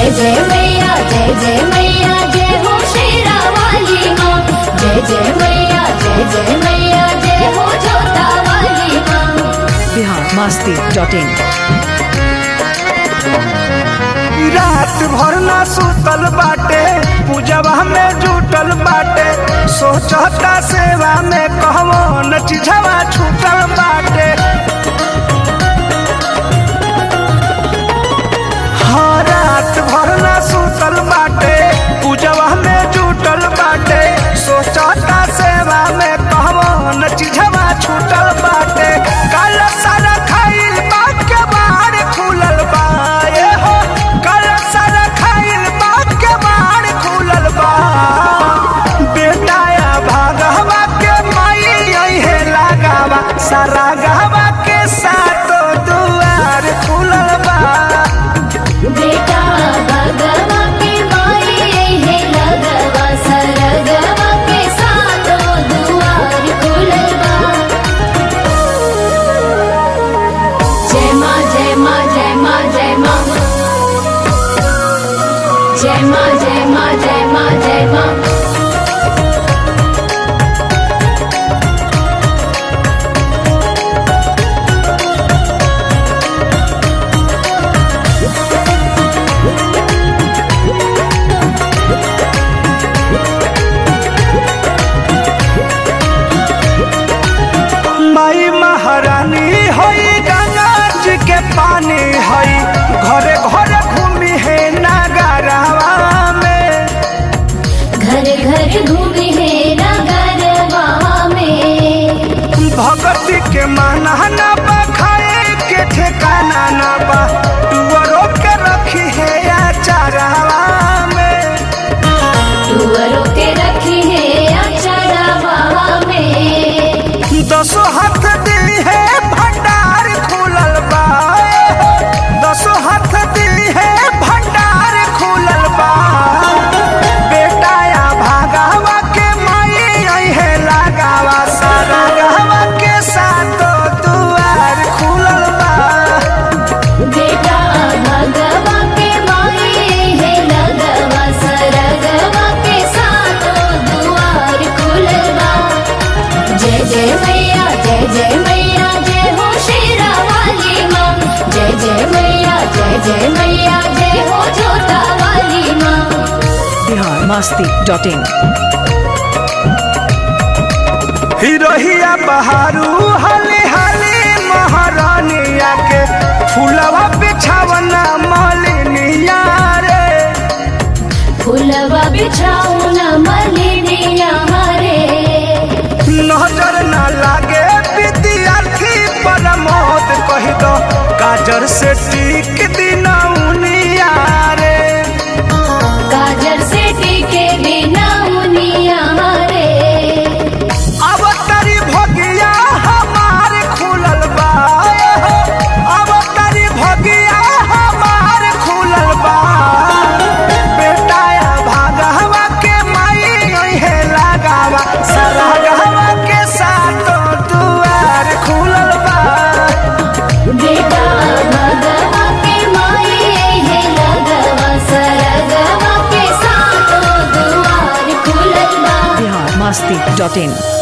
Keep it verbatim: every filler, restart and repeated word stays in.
जय जय मैया जय जय मैया जय हो शेरा वाली माँ। जय जय मैया जय जय मैया जय हो जोता वाली माँ। Bihar Masti dot in. रात भर ना सुतल बाटे, पूजवा में जुटल बाटे, सोचता सेवा में कहवन चीजवा छूटल बाटे। हाँ रात भर ना सुतल बाटे, पूजवा में जुटल बाटे, सोचता सेवा में कहवन चीजवा छूटल बाटे। कल सारा खाइल बात के बाहर खुलल बा, ये हो कल सारा खाइल बात के बाहर खुलल बा। बेटाया भागवा के माई यही लगावा, सारा गहवा के सातो दुआर खुलल बा। बेटा भगवा के माई है लगवा, सरगवा के सातों दुआर खुलल बा। जय माँ जय माँ जय माँ जय माँ जय माँ जय माँ जय माँ जय माँ। माई महारानी होई, गंगा जी के पानी हई, घरे घरे घूमी है नगरवा में। घर घर घूमी है नगरवा में। भगती के माना ना बा, खाए के ठिकाना ना बा, टुअरो के रखी है अचारवा में। टुअरों के रखी है अचारवा में। दसो हाथ दी है भंडार खुलल बा, दसो हाथ दी है भंडार खुलल बा। बेटाया भागवा के माई यही है लगावा, सारा गहवा के सातो दुआर खुलल बा। बेटा भगवा के माई है लगवा, सरगवा के सातों दुआर खुलल बा। जय जय मैया जय जय मैया जय हो शेरा वाली माँ। जय जय मैया जय जय मैया जय हो जोता वाली माँ। बिहार मस्ती डॉट इन। हिरोहिया बहारू हली हली महारानिया के, फूलवा बिछावना मालिनिया रे। फूलवा बिछाऊना मलिनिया रे। नजर न लागे विद्यार्थी प्रमोद कही दो, काजर से टीक दिना उनिया रे। काजर से टीके बिना मुनिया रे। अब तारी भगिया हमार खुलल बा, अब तारी भगिया हमार खुलल बा। बेटाया भागवा के माई यही है लगावा, सारा गहवा के सातो दुआर खुलल बा। बेटा भगवा के माई है लगवा, सरगवा के सातों दुआर खुलल बा। बिहार मस्ती डॉट इन।